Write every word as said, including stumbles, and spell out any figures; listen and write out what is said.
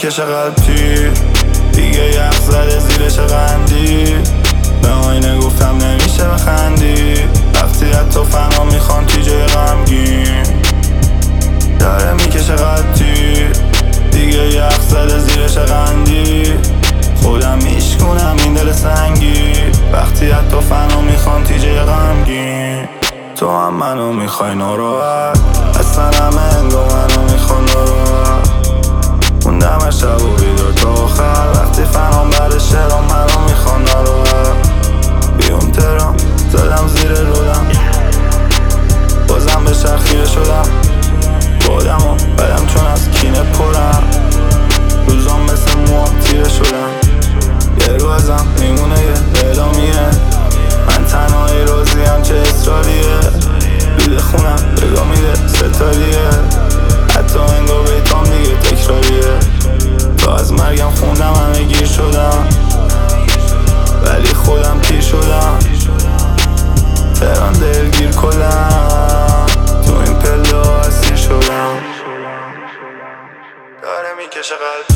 میکشه قلب تیر، دیگه یخ زده زیرش قندی. به آینه گفتم نمیشه بخندی، وقتی حتی فنا میخوان تیجه غمگین. داره میکشه قلب تیر، دیگه یخ زده زیرش قندی. خودم میشکنم این دل سنگی، وقتی حتی فنا میخوان تیجه غمگین. تو هم منو میخوای ناراحت، اصلا همه انگو منو میخوان ناراحت. موندم از شب و بیدار تا آخر، وقتی فنام بر شعرام منو میخوان ناراحت. بیون ترام زدم زیر رودم، بازم به شخیره شدم. بادم و بدم چون از کینه پرم، روزام مثل موام تیره شدم. یه روزم میمونه یه اعلامیه، من تنهایی راضیم چه اصراریه. بیده خونم بگاه میده ستاریه، حتی انگار بیتام دیگه تکراریه. تا از مرگم خوندم همه گیر شدم، ولی خودم پیر شدم. تهران دلگیر کلم، تو این پله ها اسیر شدم. داره میکشه قلب